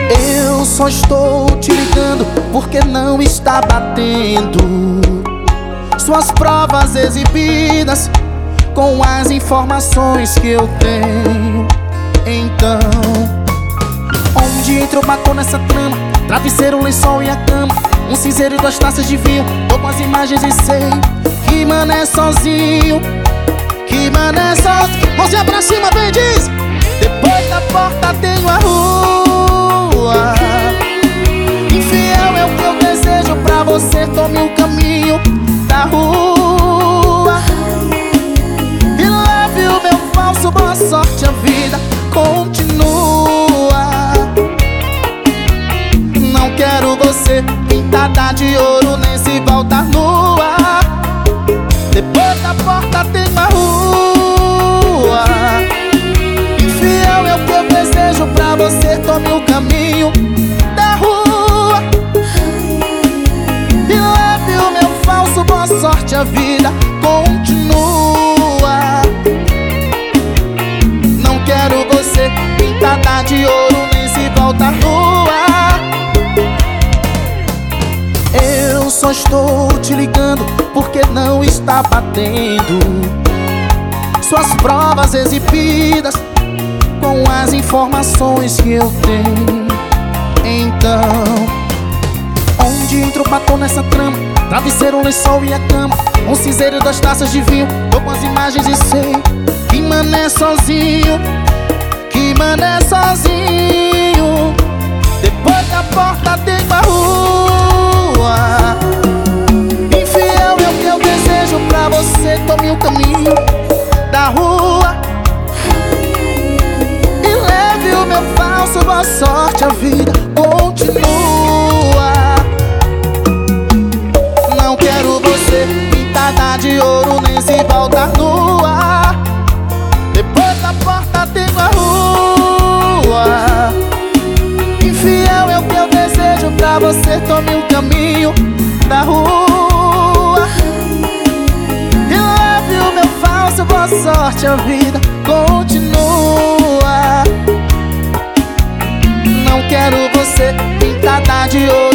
Eu só estou te ligando porque não está batendo suas provas exibidas com as informações que eu tenho. Então, onde entrou, batom nessa trama? Travesseiro, lençol e a cama, um cinzeiro e 2 taças de vinho. Tô com as imagens e sei que mané sozinho, que mané sozinho. Mãozinha pra cima, vem, diz. Depois da porta tenho a rua. Infiel é o que eu desejo pra você. Tome o caminho da rua e leve o meu falso. Boa sorte, a vida continua. Não quero você pintada de ouro, nem se voltar nua. Depois da porta tem uma rua. Infiel é o que eu desejo pra você. Tome o caminho da rua e leve o meu falso. Boa sorte, a vida continua. Não quero você pintada de ouro, nem se voltar nua. Eu só estou te ligando porque não está batendo suas provas exibidas com as informações que eu tenho. Então, onde entrou, batom nessa trama? Travesseiro, lençol e a cama, um cinzeiro e 2 taças de vinho. Tô com as imagens e sei que mané sozinho, que mané sozinho. Depois da porta tem uma rua. Infiel é o que eu desejo pra você. Tome o caminho da rua e leve o meu falso. Boa sorte, a vida continua. Não quero você pintada de ouro, nem se voltar nua. Depois da porta tem uma rua. Infiel é o que eu desejo pra você. Tome o caminho da rua e leve o meu falso. Boa sorte, a vida continua. Não quero você pintada de ouro,